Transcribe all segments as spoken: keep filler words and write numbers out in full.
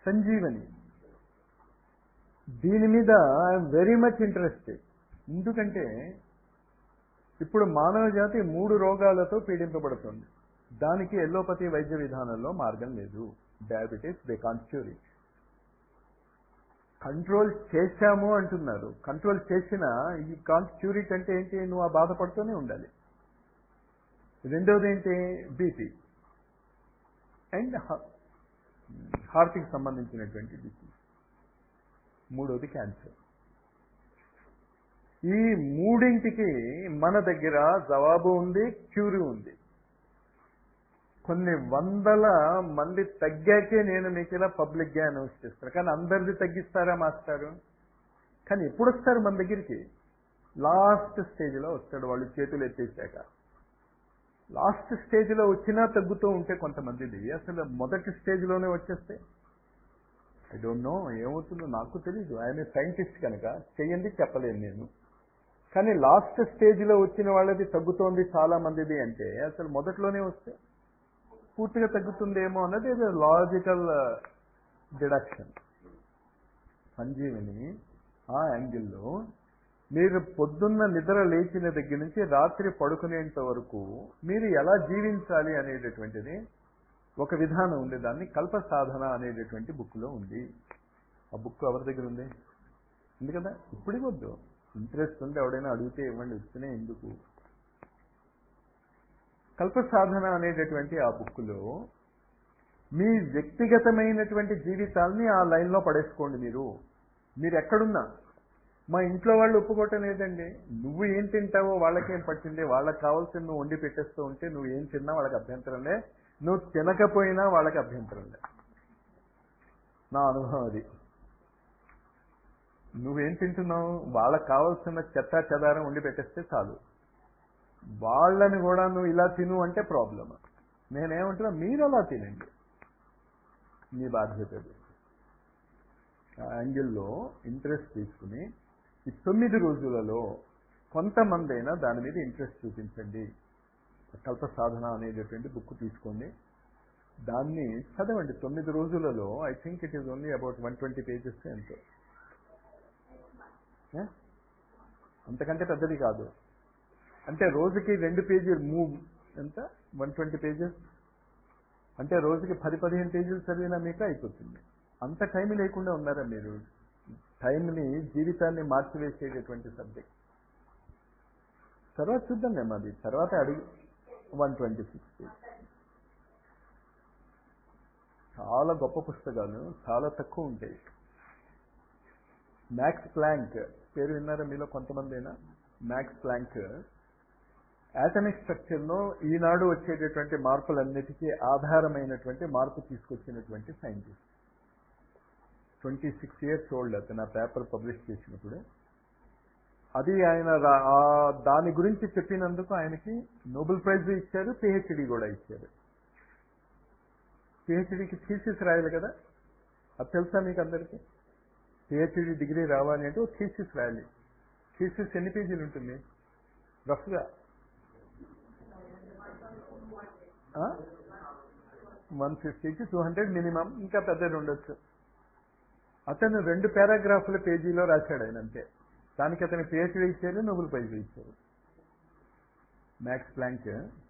సంజీవని. దీని మీద I'm very much interested. ఎందుకంటే ఇప్పుడు మానవ జాతి మూడు రోగాలతో పీడింపబడుతుంది. దానికి ఎల్లోపతి వైద్య విధానంలో మార్గం లేదు. Diabetes they can't cure it. Control చేశాము అంటున్నారు. కంట్రోల్ చేసిన ఈ కాంట్ క్యూర్ ఇట్ అంటే ఏంటి? నువ్వు ఆ బాధపడుతూనే ఉండాలి. రెండవది ఏంటి? బీపీ అండ్ హార్ట్కి సంబంధించినటువంటి డిసీజ్. మూడవది క్యాన్సర్. ఈ మూడింటికి మన దగ్గర జవాబు ఉంది, క్యూర్ ఉంది. కొన్ని వందల మంది తగ్గాకే నేను మీకు ఇలా పబ్లిక్గా అనౌన్స్ చేస్తాను. కానీ అందరిది తగ్గిస్తారా మాస్టారు? కానీ ఎప్పుడు వస్తారు మన దగ్గరికి? లాస్ట్ స్టేజ్లో వస్తాడు, వాళ్ళు చేతులు ఎత్తేసాక. లాస్ట్ స్టేజ్లో వచ్చినా తగ్గుతూ ఉంటే కొంతమందిది అసలు మొదటి స్టేజ్లోనే వచ్చేస్తే ఐ డోంట్ నో ఏమవుతుందో నాకు తెలీదు. ఆయన సైంటిస్ట్ కనుక చెయ్యండి చెప్పలేను నేను. కానీ లాస్ట్ స్టేజ్లో వచ్చిన వాళ్ళది తగ్గుతోంది చాలా మందిది అంటే అసలు మొదట్లోనే వస్తే పూర్తిగా తగ్గుతుందేమో అన్నది లాజికల్ డిడక్షన్. సంజీవని ఆ యాంగిల్లో మీరు పొద్దున్న నిద్ర లేచిన దగ్గర నుంచి రాత్రి పడుకునేంత వరకు మీరు ఎలా జీవించాలి అనేటటువంటిది ఒక విధానం ఉంది. దాన్ని కల్ప సాధన అనేటటువంటి బుక్లో ఉంది. ఆ బుక్ ఎవరి దగ్గర ఉంది? ఉంది కదా. ఇప్పుడు వద్దు, ఇంట్రెస్ట్ ఉంటే ఎవడైనా అడిగితే ఇవ్వండి, ఇస్తేనే ఎందుకు. కల్ప సాధన అనేటటువంటి ఆ బుక్లో మీ వ్యక్తిగతమైనటువంటి జీవితాల్ని ఆ లైన్లో పడేసుకోండి. మీరు మీరు ఎక్కడున్నా, మా ఇంట్లో వాళ్ళు ఒప్పుకోవటం లేదండి. నువ్వు ఏం తింటావో వాళ్ళకేం పట్టింది, వాళ్ళకి కావాల్సిన నువ్వు వండి పెట్టేస్తూ ఉంటే నువ్వు ఏం తిన్నా వాళ్ళకి అభ్యంతరంలే, నువ్వు తినకపోయినా వాళ్ళకి అభ్యంతరంలే. నా అనుభవం అది. నువ్వేం తింటున్నావు, వాళ్ళకి కావాల్సిన చెత్త చెదారం వండి పెట్టేస్తే చాలు. వాళ్ళని కూడా నువ్వు ఇలా తిను అంటే ప్రాబ్లం. నేనేమంటున్నా, మీరు అలా తినండి, మీ బాధ్యత. ఆ యాంగిల్లో ఇంట్రెస్ట్ తీసుకుని ఈ తొమ్మిది రోజులలో కొంతమంది అయినా దాని మీద ఇంట్రెస్ట్ చూపించండి. కల్ప సాధన అనేటటువంటి బుక్ తీసుకోండి, దాన్ని చదవండి. తొమ్మిది రోజులలో I think it is only about one twenty pages ఎంతో, అంతకంటే పెద్దది కాదు. అంటే రోజుకి రెండు పేజీలు మూవ్ ఎంత వన్ ట్వంటీ పేజెస్ అంటే రోజుకి పది పదిహేను పేజీలు చదివినా మీకు అయిపోతుంది. అంత టైం లేకుండా ఉన్నారా మీరు? టైంని, జీవితాన్ని మార్చివేసేటటువంటి సబ్జెక్ట్. తర్వాత చూద్దాం మేము అది, తర్వాత అడిగి వన్ ట్వంటీ సిక్స్ పేజ్. చాలా గొప్ప పుస్తకాలు, చాలా తక్కువ ఉంటాయి. మ్యాక్స్ ప్లాంక్ పేరు విన్నారా మీలో కొంతమంది అయినా? మ్యాక్స్ ప్లాంక్ యాటమిక్ స్ట్రక్చర్లో ఈనాడు వచ్చేటటువంటి మార్పులన్నిటికీ ఆధారమైనటువంటి మార్పు తీసుకొచ్చినటువంటి scientist. Twenty six years old అతను ఆ పేపర్ పబ్లిష్ చేసినప్పుడు. అది ఆయన దాని గురించి చెప్పినందుకు ఆయనకి నోబెల్ ప్రైజ్ ఇచ్చారు, పిహెచ్డి కూడా ఇచ్చారు. పిహెచ్డికి థీసిస్ రాయాలి కదా, అది తెలుసా మీకు అందరికీ? పిహెచ్డి డిగ్రీ రావాలి అంటే ఓ థీసిస్ రాయాలి. థీసిస్ ఎన్ని పేజీలు ఉంటుంది రఫ్గా? వన్ ఫిఫ్టీకి టూ హండ్రెడ్ మినిమం, ఇంకా పెద్దది ఉండొచ్చు. అతను రెండు పారాగ్రాఫ్ల పేజీలో రాశాడు ఆయన, అంతే. దానికి అతను పిహెచ్డి ఇచ్చారు, నోబెల్ ప్రైజ్ ఇచ్చారు. మ్యాక్స్ ప్లాంక్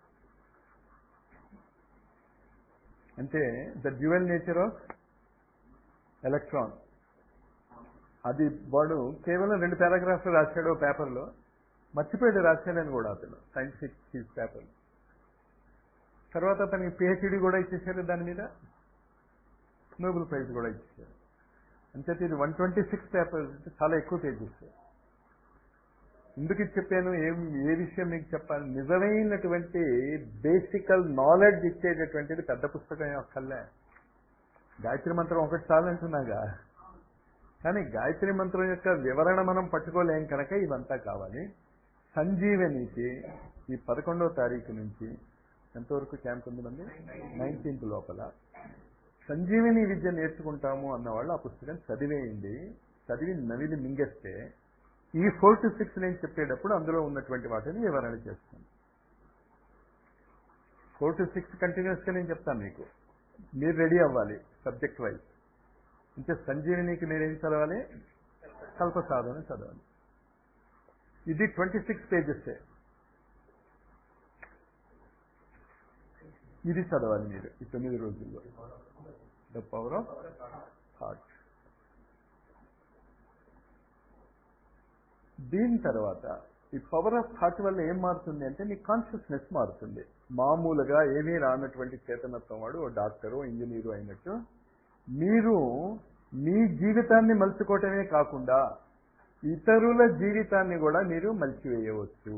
అంటే the dual nature of electron, అది వాడు కేవలం రెండు పారాగ్రాఫ్లు రాశాడు పేపర్లో, మర్చిపోయాడు రాశాడని కూడా అతను సైంటిఫిక్ పేపర్. తర్వాత అతనికి పిహెచ్డి కూడా ఇచ్చేసారు, దాని మీద నోబెల్ ప్రైజ్ కూడా ఇచ్చేసారు. అంతే. ఇది వన్ ట్వంటీ సిక్స్ పేపర్స్, చాలా ఎక్కువ పేజెస్. ఎందుకు చెప్పాను, ఏం ఏ విషయం మీకు చెప్పాలి? నిజమైనటువంటి బేసికల్ నాలెడ్జ్ ఇచ్చేటటువంటిది పెద్ద పుస్తకం అక్కర్లే. గాయత్రి మంత్రం ఒకటి చాలంటున్నాగా, కానీ గాయత్రి మంత్రం యొక్క వివరణ మనం పట్టుకోలేం కనుక ఇదంతా కావాలి. సంజీవనికి ఈ పదకొండవ తారీఖు నుంచి ఎంతవరకు క్యాంప్ ఉంది మంది? నైన్టీన్త్ లోపల సంజీవని విద్య నేర్చుకుంటాము అన్నవాళ్ళు ఆ పుస్తకం చదివేయండి. చదివి నవిలి మింగేస్తే ఈ ఫోర్ టు సిక్స్ నేను చెప్పేటప్పుడు అందులో ఉన్నటువంటి వాటిని వివరణ చేస్తాను. ఫోర్ టు సిక్స్ కంటిన్యూస్గా నేను చెప్తాను మీకు. మీరు రెడీ అవ్వాలి సబ్జెక్ట్ వైజ్. అంటే సంజీవినికి మీరేం చదవాలి? కల్పసాధన చదవాలి. ఇది ట్వంటీ సిక్స్ పేజెస్. ఇది చదవాలి మీరు ఈ తొమ్మిది రోజుల్లో. The power of thought. దీని తర్వాత ఈ పవర్ ఆఫ్ థాట్ వల్ల ఏం మారుతుంది అంటే మీ కాన్షియస్నెస్ మారుతుంది. మామూలుగా ఏమీ రానటువంటి చేతనత్వం వాడు ఓ డాక్టరు ఇంజనీరు అయినట్టు మీరు మీ జీవితాన్ని మలుచుకోవటమే కాకుండా ఇతరుల జీవితాన్ని కూడా మీరు మలిచివేయవచ్చు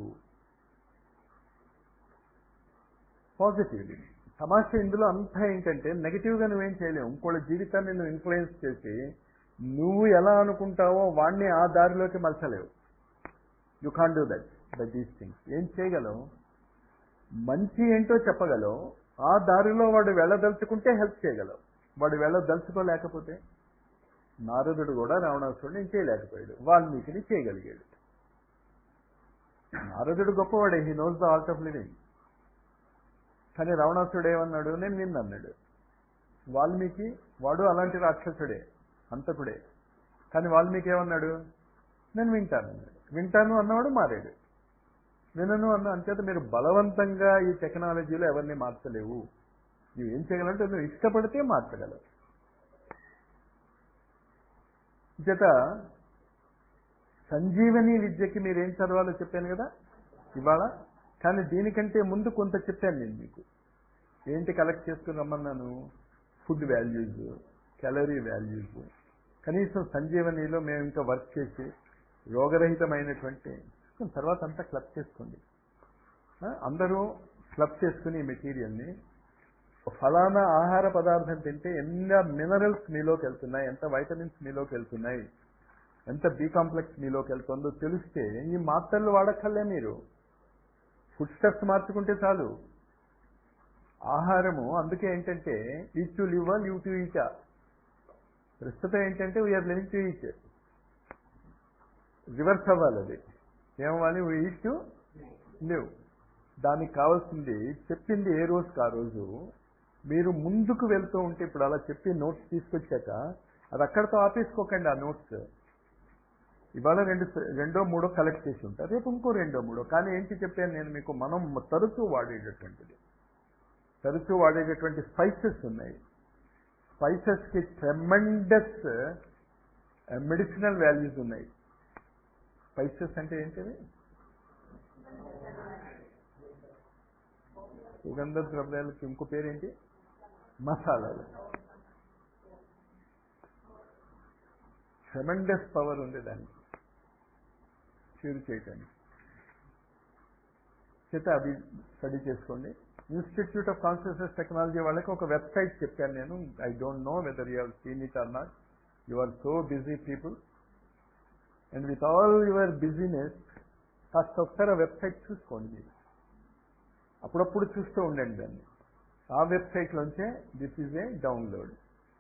పాజిటివ్లీ. తమాషా ఇందులో అంతా ఏంటంటే నెగిటివ్గా నువ్వేం చేయలేవు. ఇంకోళ్ళ జీవితాన్ని నువ్వు ఇన్ఫ్లుయెన్స్ చేసి నువ్వు ఎలా అనుకుంటావో వాడిని ఆ దారిలోకి మలచలేవు. You can do that by these things. ఏం చేయగలవు? మంచి ఏంటో చెప్పగలవు. ఆ దారిలో వాడు వెళ్ళదలుచుకుంటే హెల్ప్ చేయగలవు. వాడు వెళ్ళదలుచుకోలేకపోతే నారదుడు కూడా రావణాసురుడిని ఏం చేయలేకపోయాడు, వాల్మీకిని చేయగలిగాడు. నారదుడు గొప్పవాడే, he knows the art of living. కానీ రావణాసురుడు ఏమన్నాడు? నేను విన్నన్నాడు. వాల్మీకి వాడు అలాంటి రాక్షసుడే, హంతకుడే. కానీ వాల్మీకి ఏమన్నాడు? నేను వింటాను అన్నాడు. వింటాను అన్నవాడు మారాడు. వినను అన్న అంచేత మీరు బలవంతంగా ఈ టెక్నాలజీలో ఎవరిని మార్చలేవు. నువ్వు ఏం చేయగలంటే నువ్వు ఇష్టపడితే మార్చగలవు. చేత సంజీవని విద్యకి మీరేం చదవాలో చెప్పాను కదా ఇవాళ. కానీ దీనికంటే ముందు కొంత చెప్పాను నేను మీకు. ఏంటి కలెక్ట్ చేసుకుని రమ్మన్నాను? Food values, calorie values. కనీసం సంజీవనిలో మేము ఇంకా వర్క్ చేసి రోగరహితమైనటువంటి తర్వాత అంతా క్లబ్ చేసుకోండి. అందరూ క్లబ్ చేసుకుని ఈ మెటీరియల్ని ఫలానా ఆహార పదార్థం తింటే ఎన్ని మినరల్స్ మీలోకి వెళ్తున్నాయి, ఎంత వైటమిన్స్ మీలోకి వెళ్తున్నాయి, ఎంత బి కాంప్లెక్స్ మీలోకి వెళ్తుందో తెలిస్తే ఈ మాత్రలు వాడక్కర్లే. మీరు ఫుడ్ స్టెప్స్ మార్చుకుంటే చాలు. ఆహారము అందుకే ఏంటంటే eat to live, live to eat. ప్రస్తుతం ఏంటంటే we are living to eat. Reverse అవ్వాలి. అది ఏమవ్వాలి? We eat to live. దానికి కావాల్సింది చెప్పింది ఏ రోజుకి ఆ రోజు మీరు ముందుకు వెళ్తూ ఉంటే, ఇప్పుడు అలా చెప్పి నోట్స్ తీసుకొచ్చాక అది అక్కడితో ఆపేసుకోకండి. ఆ నోట్స్ ఇవాళ రెండు రెండో మూడో కలెక్ట్ చేసి ఉంటారు, రేపు ఇంకో రెండో మూడో. కానీ ఏంటి చెప్పాను నేను మీకు? మనం తరచూ వాడేటటువంటిది తరచూ వాడేటటువంటి స్పైసెస్ ఉన్నాయి. స్పైసెస్కి ట్రెమెండస్ మెడిసినల్ వాల్యూస్ ఉన్నాయి. స్పైసెస్ అంటే ఏంటిది? సుగంధ ద్రవ్యాలకి ఇంకో పేరేంటి? మసాలాలు. ట్రెమెండస్ పవర్ ఉంది దానికి క్యూర్ చేయటానికి. చేత అవి స్టడీ చేసుకోండి. ఇన్స్టిట్యూట్ ఆఫ్ కాన్షియస్నెస్ టెక్నాలజీ వాళ్ళకి ఒక వెబ్సైట్ చెప్పాను నేను. I don't know whether you have seen it or not. You are so busy people and with all your business కాస్త ఒకసారి ఆ వెబ్సైట్ చూసుకోండి. మీరు అప్పుడప్పుడు చూస్తూ ఉండండి దాన్ని. ఆ వెబ్సైట్లోంచే దిస్ ఈజ్ ఏ డౌన్లోడ్.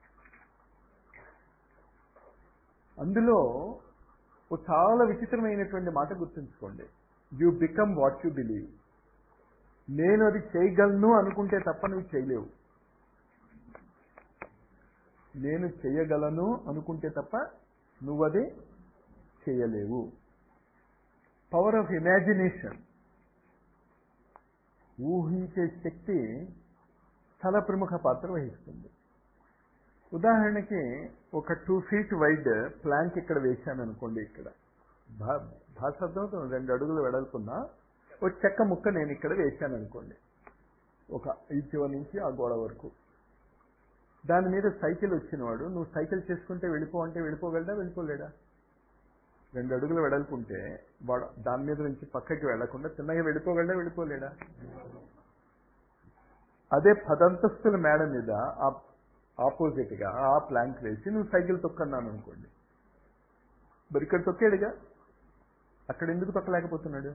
అందులో ఒక చాలా విచిత్రమైనటువంటి మాట గుర్తుంచుకోండి. You become what you believe. నేను అది చేయగలను అనుకుంటే తప్ప నువ్వు చేయలేవు. నేను చేయగలను అనుకుంటే తప్ప నువ్వు అది చేయలేవు. పవర్ ఆఫ్ ఇమాజినేషన్, ఊహించే శక్తి చాలా ప్రముఖ పాత్ర వహిస్తుంది. ఉదాహరణకి ఒక టూ ఫీట్ వైడ్ ప్లాంక్ ఇక్కడ వేశాను అనుకోండి. ఇక్కడ భా భాషతో రెండు అడుగులు వెడల్పున్న ఒక చెక్క ముక్క నేను ఇక్కడ వేశాను అనుకోండి, ఒక ఈ చివరి నుంచి ఆ గోడ వరకు. దాని మీద సైకిల్ వచ్చినవాడు నువ్వు సైకిల్ చేసుకుంటే వెళ్ళిపో అంటే వెళ్ళిపోగలడా? వెళ్ళిపోలేడా? రెండు అడుగులు వెడల్పు ఉంటే వాడు దాని మీద నుంచి పక్కకి వెళ్లకుండా చిన్నగా వెళ్ళిపోగలడా? వెళ్ళిపోలేడా? అదే పదంతస్తుల మేడ మీద ఆపోజిట్ గా ఆ ప్లాంక్ వేసి నువ్వు సైకిల్ తొక్కన్నాను అనుకోండి, మరి ఇక్కడ తొక్కాడుగా, అక్కడ ఎందుకు తొక్కలేకపోతున్నాడు?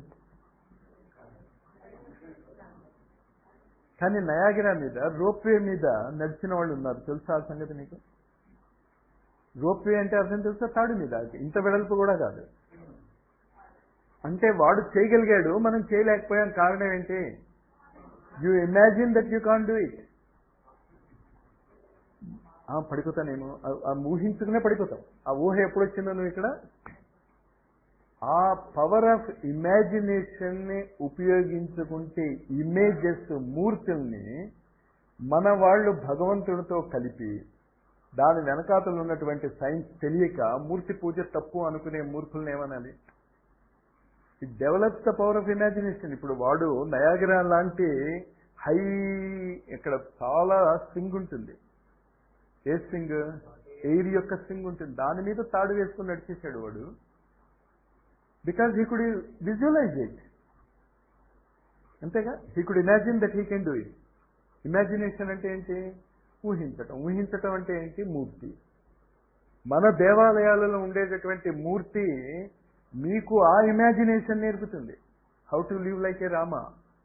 కానీ నయాగిరా మీద రోప్వే మీద నడిచిన వాళ్ళు ఉన్నారు, తెలుసా ఆ సంగతి నీకు? రోప్వే అంటే అర్థం తెలుసా? తాడు మీద, ఇంత వెడల్పు కూడా కాదు. అంటే వాడు చేయగలిగాడు, మనం చేయలేకపోయాం. కారణం ఏంటి? You imagine that you can do it. పడిపోతానేమో, ఆ ఊహించుకునే పడిపోతాం. ఆ ఊహ ఎప్పుడు వచ్చిందో నువ్వు ఇక్కడ ఆ పవర్ ఆఫ్ ఇమాజినేషన్ని ఉపయోగించుకుంటే ఇమేజెస్, మూర్తుల్ని మన వాళ్ళు భగవంతుడితో కలిపి దాని వెనకాతలు ఉన్నటువంటి సైన్స్ తెలియక మూర్తి పూజ తప్పు అనుకునే మూర్ఖుల్ని ఏమనాలి? It develops the power of imagination. ఇప్పుడు వాడు నయాగరా లాంటి హై, ఇక్కడ చాలా స్వింగ్ ఉంటుంది. ఏ స్వింగ్? ఎయిర్ యొక్క స్వింగ్ ఉంటుంది. దాని మీద తాడు వేసుకుని నడిచేశాడు వాడు. Because he could visualize it. అంతేగా, he could imagine that he can do it. Imagination అంటే ఏంటి? ఊహించటం. ఊహించటం అంటే ఏంటి? మూర్తి. మన దేవాలయాలలో ఉండేటటువంటి మూర్తి మీకు ఆ ఇమాజినేషన్ నేర్పుతుంది. How to live like a Rama.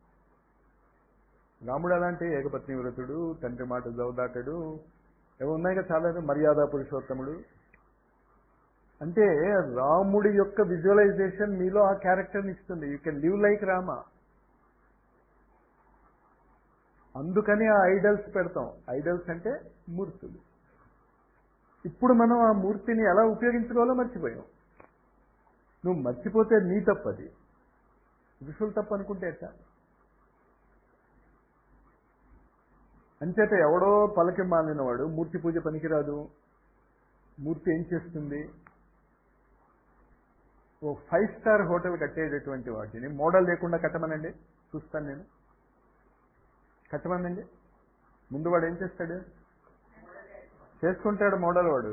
రాముడు అలాంటి ఏకపత్ని వ్రతుడు, తండ్రి మాట జవదాటడు, ఏమో ఉన్నాయి కదా చాలా. మర్యాద పురుషోత్తముడు అంటే రాముడి యొక్క విజువలైజేషన్ మీలో ఆ క్యారెక్టర్ని ఇస్తుంది. You can live like Rama. అందుకని ఆ ఐడల్స్ పెడతాం. ఐడల్స్ అంటే మూర్తులు. ఇప్పుడు మనం ఆ మూర్తిని ఎలా ఉపయోగించుకోవాలో మర్చిపోయాం. నువ్వు మర్చిపోతే నీ తప్పది, ఋషులు తప్పు అనుకుంటే ఎట్టా? అంచేత ఎవడో పలకి మాలినవాడు మూర్తి పూజ పనికిరాదు, మూర్తి ఏం చేస్తుంది? ఓ ఫైవ్ స్టార్ హోటల్ కట్టేటటువంటి వాటిని మోడల్ లేకుండా కట్టమనండి, చూస్తాను నేను. కట్టమనండి. ముందు వాడు ఏం చేస్తాడు? చేసుకుంటాడు మోడల్ వాడు.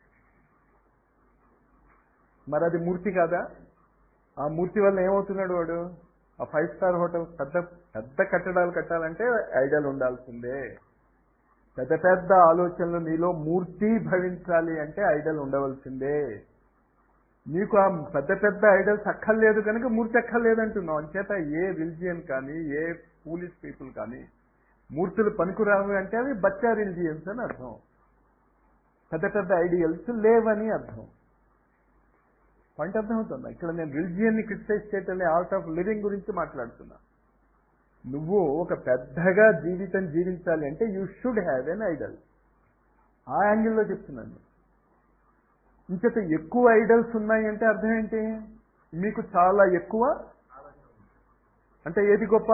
మరి అది మూర్తి కాదా? ఆ మూర్తి వల్ల ఏమవుతున్నాడు వాడు? ఆ ఫైవ్ స్టార్ హోటల్ పెద్ద పెద్ద కట్టడాలు కట్టాలంటే ఐడియల్ ఉండాల్సిందే. పెద్ద పెద్ద ఆలోచనలు నీలో మూర్తి భవించాలి అంటే ఐడల్ ఉండవలసిందే. నీకు ఆ పెద్ద పెద్ద ఐడల్స్ అక్కర్లేదు కనుక మూర్తి అక్కర్లేదంటున్నావు. అంచేత ఏ రిలిజియన్ కానీ, ఏ ఫూలిష్ పీపుల్ కానీ మూర్తులు పనికిరావు అంటే అవి బచ్చా రిలిజియన్స్ అని అర్థం. పెద్ద పెద్ద ఐడియల్స్ లేవని అర్థం. పాయింట్ అర్థమవుతుందా? ఇక్కడ నేను రిలిజియన్ని క్రిటిసైజ్ చేయటం, ఆర్ట్ ఆఫ్ లివింగ్ గురించి మాట్లాడుతున్నా. నువ్వు ఒక పెద్దగా జీవితం జీవించాలి అంటే you should have an idol. ఆ యాంగిల్లో చెప్తున్నాను. ఇంచేత ఎక్కువ ఐడల్స్ ఉన్నాయి అంటే అర్థం ఏంటి? మీకు చాలా ఎక్కువ అంటే ఏది గొప్ప?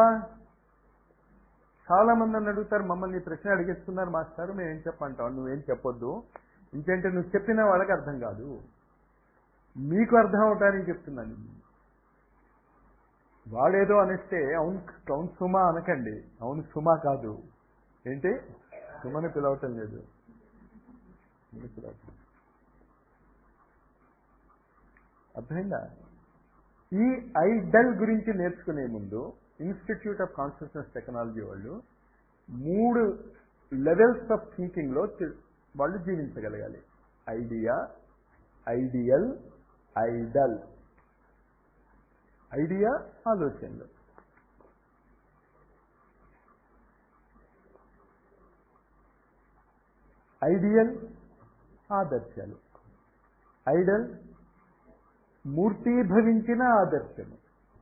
చాలా మంది నన్ను అడుగుతారు, మమ్మల్ని ప్రశ్న అడిగేస్తున్నారు మాస్టర్, మేము ఏం చెప్పంటావు? నువ్వేం చెప్పొద్దు, ఇంకేంటే నువ్వు చెప్పిన వాళ్ళకి అర్థం కాదు, మీకు అర్థం అవటానికి చెప్తున్నాను. వాడేదో అనిస్తే అవును అవును సుమా అనకండి. అవును సుమా కాదు, ఏంటి సుమని పిలవటం లేదు. అర్థమైందా? ఈ ఐడల్ గురించి నేర్చుకునే ముందు ఇన్స్టిట్యూట్ ఆఫ్ కాన్షియస్నెస్ టెక్నాలజీ వాళ్ళు మూడు లెవెల్స్ ఆఫ్ థింకింగ్లో వాళ్ళు జీవించగలగాలి. Idea, ideal, idol. ఐడియా ఆలోచనలు, ఐడియల్ ఆదర్శాలు, ఐడల్ మూర్తీభవించిన ఆదర్శము.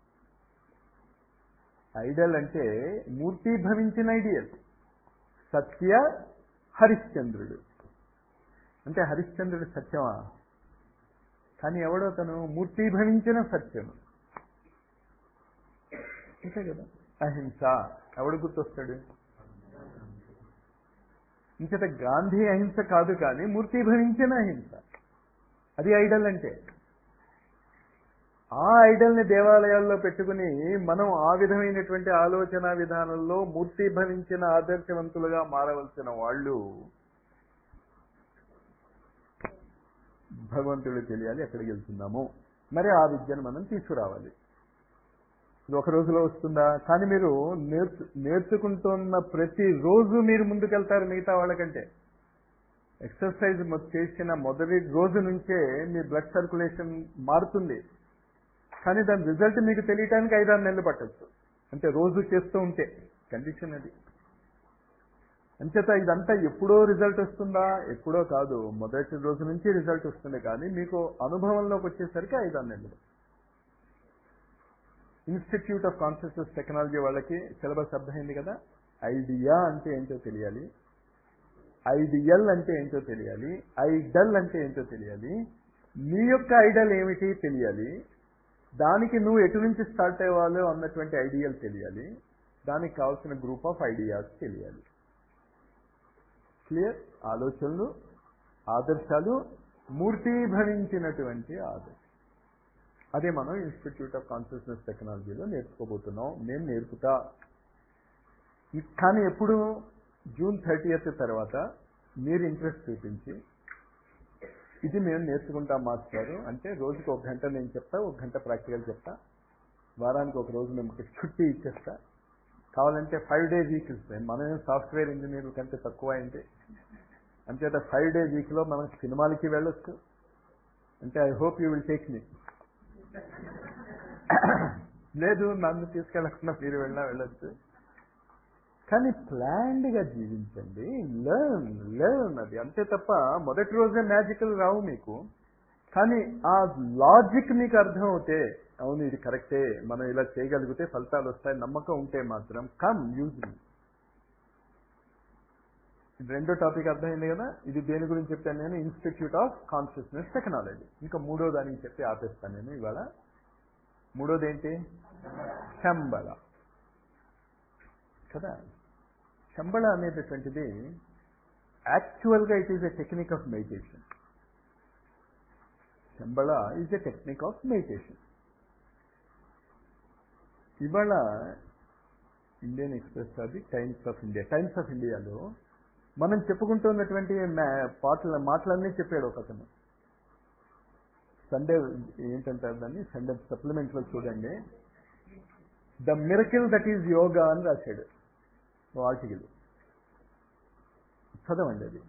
ఐడల్ అంటే మూర్తీభవించిన ఐడియల్. సత్య హరిశ్చంద్రుడు అంటే హరిశ్చంద్రుడు సత్యమా? కానీ ఎవడో తను మూర్తీభవించిన సత్యము. అంతే కదా. అహింస ఎవడు గుర్తొస్తాడు? ఇంకట గాంధీ అహింస కాదు కానీ మూర్తీభవించిన అహింస, అది ఐడల్ అంటే. ఆ ఐడల్ని దేవాలయాల్లో పెట్టుకుని మనం ఆ విధమైనటువంటి ఆలోచన విధానంలో మూర్తీభవించిన ఆదర్శవంతులుగా మారవలసిన వాళ్ళు భగవంతుడు తెలియాలి ఎక్కడికి వెళ్తున్నాము. మరి ఆ విద్యను మనం తీసుకురావాలి. ఇది ఒక రోజులో వస్తుందా? కానీ మీరు నేర్చు నేర్చుకుంటున్న ప్రతి రోజు మీరు ముందుకెళ్తారు మిగతా వాళ్ళకంటే. ఎక్సర్సైజ్ చేసిన మొదటి రోజు నుంచే మీ బ్లడ్ సర్క్యులేషన్ మారుతుంది. కానీ దాని రిజల్ట్ మీకు తెలియటానికి ఐదారు నెలలు పట్టచ్చు. అంటే రోజు చేస్తూ ఉంటే కండిషన్ అది. అంచేత ఇదంతా ఎప్పుడో రిజల్ట్ వస్తుందా? ఎప్పుడో కాదు, మొదటి రోజు నుంచి రిజల్ట్ వస్తుంది. కానీ మీకు అనుభవంలోకి వచ్చేసరికి ఐదారు నెలలు. ఇన్స్టిట్యూట్ ఆఫ్ కాన్షియస్నెస్ టెక్నాలజీ వాళ్ళకి సిలబస్ అర్థమైంది కదా. ఐడియా అంటే ఏంటో తెలియాలి, ఐడియల్ అంటే ఏంటో తెలియాలి, ఐడల్ అంటే ఏంటో తెలియాలి, నీ యొక్క ఐడల్ ఏమిటి తెలియాలి, దానికి నువ్వు ఎటు నుంచి స్టార్ట్ అవ్వాలో అన్నటువంటి ఐడియల్ తెలియాలి, దానికి కావాల్సిన గ్రూప్ ఆఫ్ ఐడియాస్ తెలియాలి. క్లియర్? ఆలోచనలు, ఆదర్శాలు, మూర్తీభవించినటువంటి ఆదర్శం. అదే మనం ఇన్స్టిట్యూట్ ఆఫ్ కాన్షియస్నెస్ టెక్నాలజీలో నేర్చుకోబోతున్నాం. నేను నేర్పుతా. కానీ ఎప్పుడు? జూన్ థర్టీయత్ తర్వాత మీరు ఇంట్రెస్ట్ చూపించి ఇది మేము నేర్చుకుంటాం మాస్టారు అంటే రోజుకి ఒక గంట నేను చెప్తా, ఒక గంట ప్రాక్టికల్ చెప్తా, వారానికి ఒక రోజు మేము చుట్టి ఇచ్చేస్తా, కావాలంటే ఫైవ్ డే వీక్ ఇస్తాం. మనం సాఫ్ట్వేర్ ఇంజనీర్ల కంటే తక్కువ అయింది. అంచేత ఫైవ్ డే వీక్లో మనం సినిమాలకి వెళ్ళొచ్చు. అంటే I hope you will take me. లేదు నన్ను తీసుకెళ్ళకుండా మీరు వెళ్ళినా వెళ్ళొచ్చు. కానీ ప్లాన్డ్గా జీవించండి. లెర్న్ లెర్న్ అది అంతే తప్ప మొదటి రోజే మ్యాజికల్ రావు మీకు. కానీ ఆ లాజిక్ మీకు అర్థం అవుతే, అవును ఇది కరెక్టే, మనం ఇలా చేయగలిగితే ఫలితాలు వస్తాయి నమ్మకం ఉంటే మాత్రం కమ్ యూజ్ మీ. రెండో టాపిక్ అర్థమైంది కదా. ఇది దేని గురించి చెప్తాను నేను? Institute of Consciousness Technology. ఇంకా మూడో దానికి చెప్పి ఆపేస్తాను నేను ఇవాళ. మూడోది ఏంటి? శంబళ కదా. శంబళ అనేటటువంటిది యాక్చువల్గా it is a technique of meditation. Shambhala is a technique of meditation. ఇవాళ ఇండియన్ ఎక్స్ప్రెస్ అది Times of India Times of ఇండియాలో మనం చెప్పుకుంటున్నటువంటి పాటల మాటలన్నీ చెప్పాడు ఒక అతను. సండే ఏంటంటారు దాన్ని, సండే సప్లిమెంట్లో చూడండి, the miracle that is yoga అని రాశాడు ఆర్టికల్. చదవండి అది.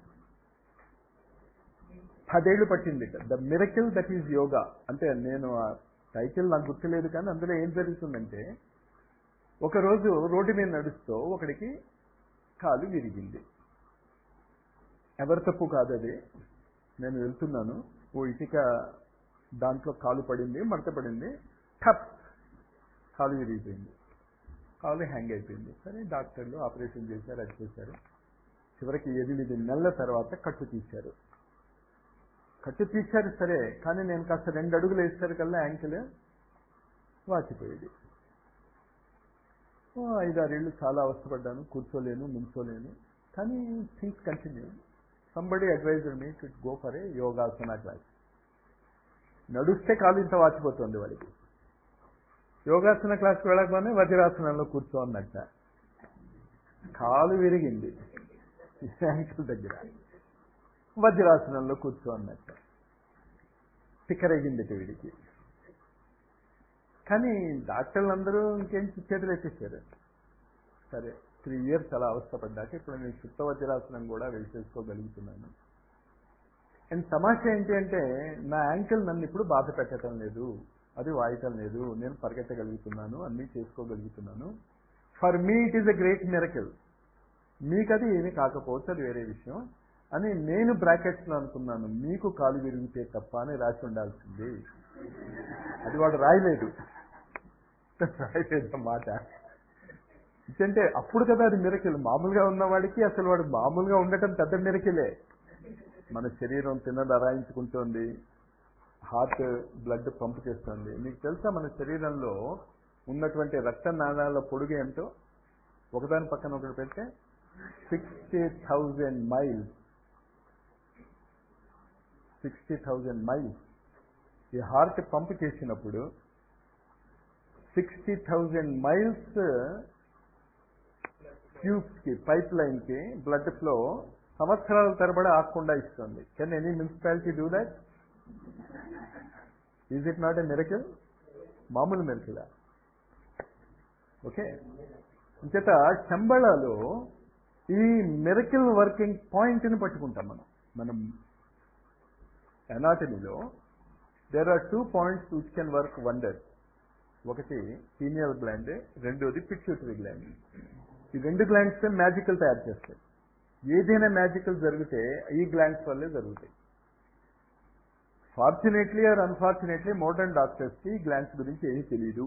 పదేళ్లు పట్టింది. The miracle that is yoga అంటే, నేను ఆ టైటిల్ నాకు గుర్తులేదు కానీ అందులో ఏం జరుగుతుందంటే, ఒకరోజు రోడ్డు మీద నడుస్తూ ఒకడికి కాలు విరిగింది. ఎవరి తప్పు కాదు అది. నేను వెళ్తున్నాను, ఓ ఇటుక దాంట్లో కాలు పడింది, మడత పడింది, టప్ కాలు విరిగిపోయింది, కాలు హ్యాంగ్ అయిపోయింది. సరే డాక్టర్లు ఆపరేషన్ చేశారు, అది చేశారు. చివరికి ఎనిమిది నెలల తర్వాత కట్టు తీశారు. కట్టు తీశారు సరే, కానీ నేను కాస్త రెండు అడుగులు వేస్తారు కల్లా యాంకిల్ వాచిపోయేది. ఐదారేళ్ళు చాలా అవస్థపడ్డాను, కూర్చోలేను, నుంచోలేను. కానీ things continue. Somebody adviser me to go for a yogasana class. నడుస్తే కాలు ఇంత వాచిపోతుంది వాడికి. యోగాసన క్లాస్కి వెళ్ళకపోతే వజ్రాసనంలో కూర్చో అన్నట్ట. కాలు విరిగింది యాంకిల్ దగ్గర, వజ్రాసనంలో కూర్చో అన్నట్ట. తిక్కరేగింది వీడికి. కానీ డాక్టర్లు అందరూ ఇంకేం చేతులు ఎత్తేసారు. సరే త్రీ ఇయర్స్ అలా అవస్థపడ్డాక ఇప్పుడు నేను శుద్ధ వజ్రాసనం కూడా వేసేసుకోగలుగుతున్నాను. అండ్ తమాషా ఏంటి అంటే, నా యాంకిల్ నన్ను ఇప్పుడు బాధ పెట్టడం లేదు, అది వాయటం లేదు, నేను పరిగెత్తగలుగుతున్నాను, అన్నీ చేసుకోగలుగుతున్నాను. For me it is a great miracle. మీకు అది ఏమీ కాకపోవచ్చు, అది వేరే విషయం అని నేను బ్రాకెట్స్లో అనుకున్నాను. మీకు కాలు విరిగితే తప్ప అని రాసి ఉండాల్సింది. అది వాడు రాయలేదు రాయలేదు మాట. అంటే అప్పుడు కదా అది మిరకిల్. మామూలుగా ఉన్నవాడికి అసలు వాడు మామూలుగా ఉండటం పెద్ద మిరకిలే. మన శరీరం తిన్నది అరాయించుకుంటోంది, హార్ట్ బ్లడ్ పంప్ చేస్తుంది. మీకు తెలుసా మన శరీరంలో ఉన్నటువంటి రక్త నాళాల పొడుగు ఏంటో? ఒకదాని పక్కన ఒకటి పెడితే sixty thousand miles sixty thousand miles ఈ హార్ట్ పంప్ చేసినప్పుడు సిక్స్టీ థౌజండ్ మైల్స్ ట్యూబ్స్కి, పైప్ లైన్కి బ్లడ్ ఫ్లో సంవత్సరాల తరబడి ఆగకుండా ఇస్తుంది. Can any municipality do that? Is it not a miracle? మామూలు మిరకిలా? ఓకే. అంచేత శంబళలో ఈ మిరకిల్ వర్కింగ్ పాయింట్ని పట్టుకుంటాం మనం. మనం ఎనాటమీలో there are two points which can work wonder. ఒకటి పీనియల్ గ్లాండ్, రెండోది పిట్యూటరీ గ్లాండ్. ఈ రెండు గ్లాండ్స్ మ్యాజికల్ తయారు చేస్తాయి. ఏదైనా మ్యాజికల్ జరిగితే ఈ గ్లాండ్స్ వల్లే జరుగుతాయి. ఫార్చునేట్లీ ఆర్ అన్ఫార్చునేట్లీ మోడర్న్ డాక్టర్స్కి ఈ గ్లాండ్స్ గురించి ఏమీ తెలియదు.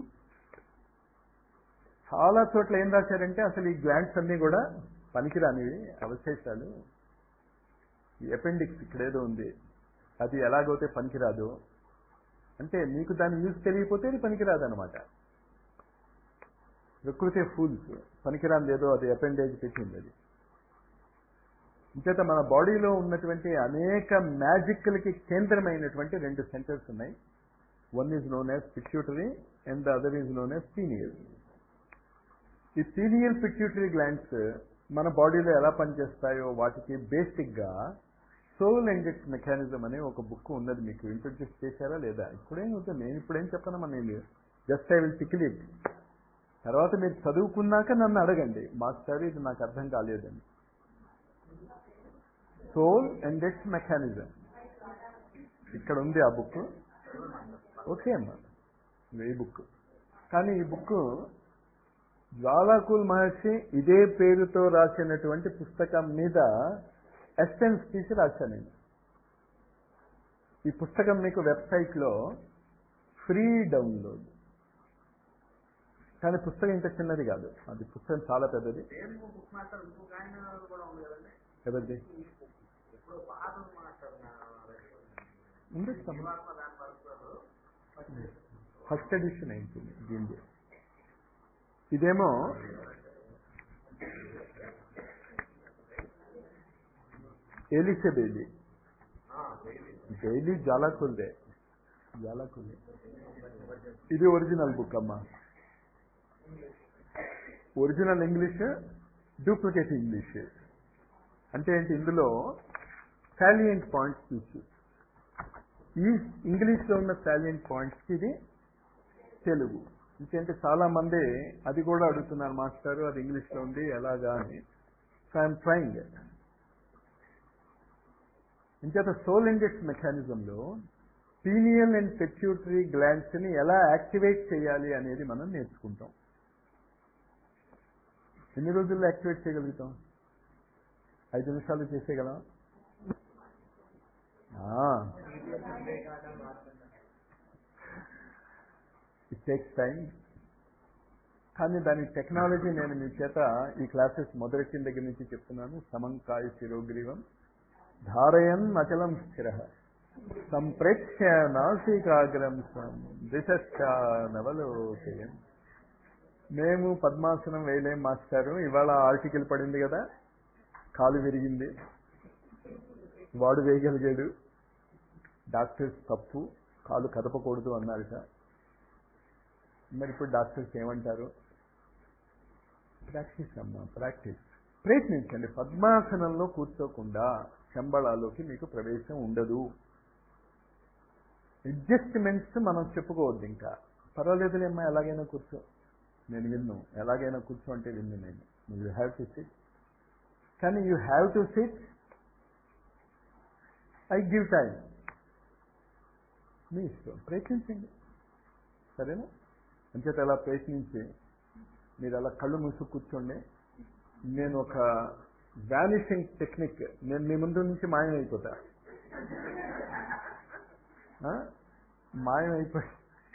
చాలా చోట్ల ఏం రాశారంటే అసలు ఈ గ్లాండ్స్ అన్నీ కూడా పనికిరానివి, అవశేషాలు, ఈ అపెండిక్స్ ఇక్కడ ఏదో ఉంది, అది ఎలాగైతే పనికిరాదు అంటే మీకు దాని యూజ్ తెలియకపోతే అది పనికిరాదు అనమాట. ప్రకృతి ఫూల్స్, పనికిరాంది ఏదో అది అపెండేజ్ పెట్టింది. అది ఇంచేత మన బాడీలో ఉన్నటువంటి అనేక మ్యాజిక్లకి కేంద్రమైనటువంటి రెండు సెంటర్స్ ఉన్నాయి. One is known as pituitary and the other is known as pineal. ఈ పీనియల్ పిట్యూటరీ గ్లాండ్స్ మన బాడీలో ఎలా పనిచేస్తాయో వాటికి బేసిక్గా సోల్ ఇంజెక్ట్ మెకానిజం అనే ఒక బుక్ ఉన్నది. మీకు ఇంట్రొడ్యూస్ చేశారా లేదా? ఇప్పుడేం అవుతుంది, నేను ఇప్పుడేం చెప్పను మన just I will tickle it. తర్వాత మీరు చదువుకున్నాక నన్ను అడగండి, మాస్టర్ ఇది నాకు అర్థం కాలేదని. సోల్ ఇంజెక్ట్ మెకానిజం ఇక్కడ ఉంది ఆ బుక్. ఓకే అమ్మా, ఈ బుక్. కానీ ఈ బుక్ జ్వాలాకుల్ మహర్షి ఇదే పేరుతో రాసినటువంటి పుస్తకం మీద ఎస్సెన్స్ తీసి రాశాను నేను. ఈ పుస్తకం మీకు వెబ్సైట్లో ఫ్రీ డౌన్లోడ్. కానీ పుస్తకం ఇంత చిన్నది కాదు, అది పుస్తకం చాలా పెద్దది. ఎవరిది ఫస్ట్ ఎడిషన్ అయింది దీనిది. ఇదేమో ఎలిసే బెయిలీ, బెయిలీ జ్వాలాకుల్దే, జ్వాలాకుల్దే. ఇది ఒరిజినల్ బుక్ అమ్మా. Original English, duplicate English. అంటే ఏంటి, ఇందులో సాలియంట్ పాయింట్స్ చూసి ఈ ఇంగ్లీష్లో ఉన్న సాలియంట్ పాయింట్స్కి ఇది తెలుగు. ఇంకేంటే చాలా మంది అది కూడా అడుగుతున్నారు, మాస్టారు అది ఇంగ్లీష్లో ఉంది ఎలాగా అని. So I'm trying. ఇంకేత సోల్ ఇంజెక్ట్ మెకానిజంలో పీనియల్ అండ్ పిట్యూటరీ గ్లాండ్స్ని ఎలా యాక్టివేట్ చేయాలి అనేది మనం నేర్చుకుంటాం. ఎన్ని రోజుల్లో యాక్టివేట్ చేయగలుగుతాం? ఐదు నిమిషాలు చేసేయగలం. It takes time. కానీ దాని టెక్నాలజీ నేను మీ చేత ఈ క్లాసెస్ మొదలెట్టిన దగ్గర నుంచి చెప్తున్నాను. సమంకాయ శిరోగ్రీవం ధారయన్ అచలం స్థిర సంప్రేక్ష్య నాసికాగ్రం దిశనవలోకయం. మేము పద్మాసనం వేయలేం మాస్టారు. ఇవాళ ఆర్టికల్ పడింది కదా, కాలు విరిగింది, వాడు వేయగలిగాడు, డాక్టర్స్ తప్పు, కాలు కదపకూడదు అన్నారట. మరి ఇప్పుడు డాక్టర్స్ ఏమంటారు? ప్రాక్టీస్ అమ్మా, ప్రాక్టీస్. ప్రయత్నించండి. పద్మాసనంలో కూర్చోకుండా శంబళాలోకి మీకు ప్రవేశం ఉండదు. అడ్జస్ట్మెంట్స్ మనం చెప్పుకోవద్దు. ఇంకా పర్వాలేదులేమ్మా, ఎలాగైనా కూర్చో, నేను విన్ను, ఎలాగైనా కూర్చో అంటే విన్ను నేను. You have to sit. కానీ you have to sit, I give time. మీ ఇష్టం, ప్రయత్నించండి. సరేనా? అంచేత అలా ప్రయత్నించి మీరు అలా కళ్ళు మూసు కూర్చోండి. నేను ఒక వానిషింగ్ టెక్నిక్, నేను మీ ముందు నుంచి మాయమైపోతా. మాయమైపోయి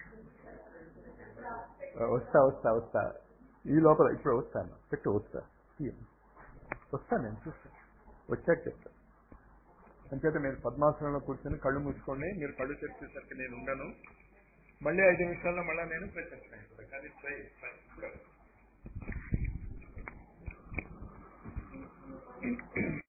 వస్తా వస్తా వస్తా ఈ లోపల ఇప్పుడు వస్తాను, పెట్టు, వస్తా వస్తా నేను చూస్తాను, వచ్చాక చెప్తాను. అంచేత మీరు పద్మాసనంలో కూర్చొని కళ్ళు మూసుకోండి. మీరు కళ్ళు తెరిచేసరికి నేను ఉండను. మళ్ళీ ఐదు నిమిషాల్లో మళ్ళీ నేను ప్రయత్నిస్తాను. కానీ ట్రై ట్రై